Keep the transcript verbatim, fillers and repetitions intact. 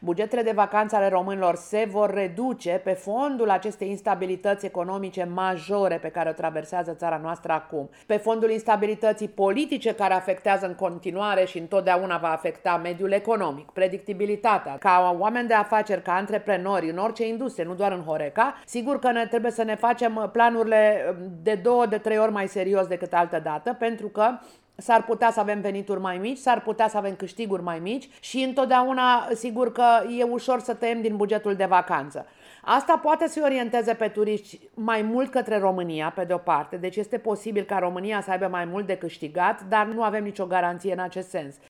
bugetele de vacanță ale românilor se vor reduce pe fondul acestei instabilități economice majore pe care o traversează țara noastră acum, pe fondul instabilității politice care afectează în continuare și întotdeauna va afecta mediul economic, predictibilitatea. Ca oameni de afaceri, ca antreprenori în orice industrie, nu doar în Horeca, sigur că ne trebuie să ne facem planurile de două, de trei ori mai serios decât altă dată, pentru că s-ar putea să avem venituri mai mici, s-ar putea să avem câștiguri mai mici și întotdeauna sigur că e ușor să tăiem din bugetul de vacanță. Asta poate să-i orienteze pe turiști mai mult către România, pe de-o parte, deci este posibil ca România să aibă mai mult de câștigat, dar nu avem nicio garanție în acest sens.